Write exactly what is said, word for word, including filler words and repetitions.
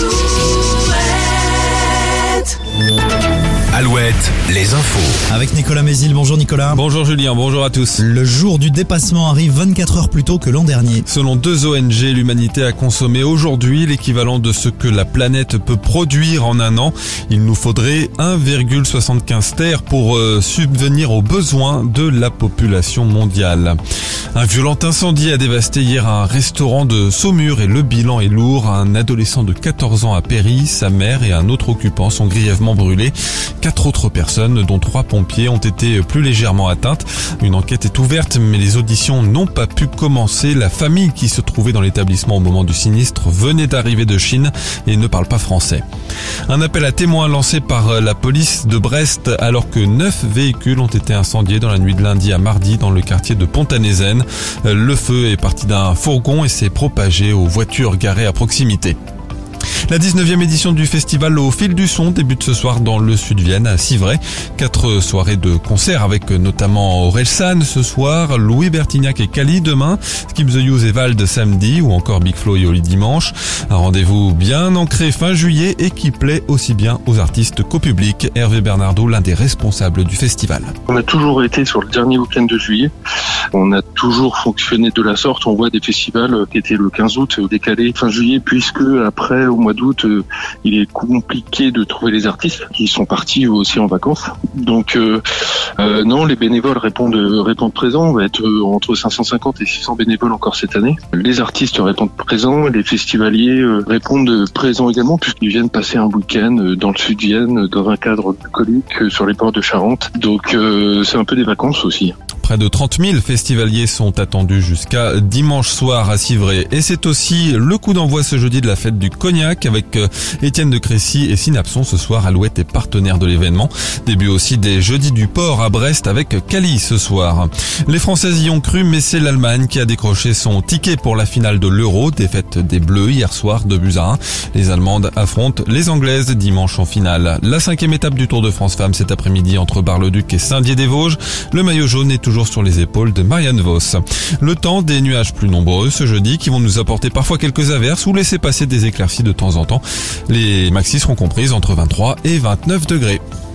Alouette, les infos. Avec Nicolas Mézil. Bonjour Nicolas. Bonjour Julien, bonjour à tous. Le jour du dépassement arrive vingt-quatre heures plus tôt que l'an dernier. Selon deux O N G, l'humanité a consommé aujourd'hui l'équivalent de ce que la planète peut produire en un an. Il nous faudrait un virgule soixante-quinze terres pour euh, subvenir aux besoins de la population mondiale. Un violent incendie a dévasté hier un restaurant de Saumur et le bilan est lourd. Un adolescent de quatorze ans a péri, sa mère et un autre occupant sont grièvement brûlés. Quatre autres personnes, dont trois pompiers, ont été plus légèrement atteintes. Une enquête est ouverte, mais les auditions n'ont pas pu commencer. La famille qui se trouvait dans l'établissement au moment du sinistre venait d'arriver de Chine et ne parle pas français. Un appel à témoins lancé par la police de Brest alors que neuf véhicules ont été incendiés dans la nuit de lundi à mardi dans le quartier de Pont-à-Nézen. Le feu est parti d'un fourgon et s'est propagé aux voitures garées à proximité. La dix-neuvième édition du festival Au Fil du Son débute ce soir dans le Sud-Vienne à Civray. Quatre soirées de concerts avec notamment Orelsan ce soir, Louis Bertignac et Cali demain, Skip the Use et Vald samedi ou encore Big Flo et Oli dimanche. Un rendez-vous bien ancré fin juillet et qui plaît aussi bien aux artistes qu'au public. Hervé Bernardo, l'un des responsables du festival. On a toujours été sur le dernier week-end de juillet. On a toujours fonctionné de la sorte. On voit des festivals qui étaient le quinze août décalés fin juillet puisque après au mois d'août, euh, il est compliqué de trouver les artistes qui sont partis aussi en vacances. Donc euh, euh, non, les bénévoles répondent répondent présents. On va être euh, entre cinq cent cinquante et six cents bénévoles encore cette année. Les artistes répondent présents, les festivaliers euh, répondent présents également puisqu'ils viennent passer un week-end euh, dans le Sud-Vienne dans un cadre bucolique euh, sur les ports de Charente. Donc euh, c'est un peu des vacances aussi. Près de trente mille festivaliers sont attendus jusqu'à dimanche soir à Civray. Et c'est aussi le coup d'envoi ce jeudi de la fête du Cognac avec Étienne de Crécy et Synapson ce soir. Alouette est partenaire de l'événement. Début aussi des Jeudis du Port à Brest avec Cali ce soir. Les Françaises y ont cru, mais c'est l'Allemagne qui a décroché son ticket pour la finale de l'Euro. Défaite des Bleus hier soir, deux buts à un. Les Allemandes affrontent les Anglaises dimanche en finale. La cinquième étape du Tour de France Femmes cet après-midi entre Bar-le-Duc et Saint-Dié-des-Vosges. Le maillot jaune est toujours sur les épaules de Marianne Vos. Le temps, des nuages plus nombreux ce jeudi qui vont nous apporter parfois quelques averses ou laisser passer des éclaircies de temps en temps. Les maxis seront comprises entre vingt-trois et vingt-neuf degrés.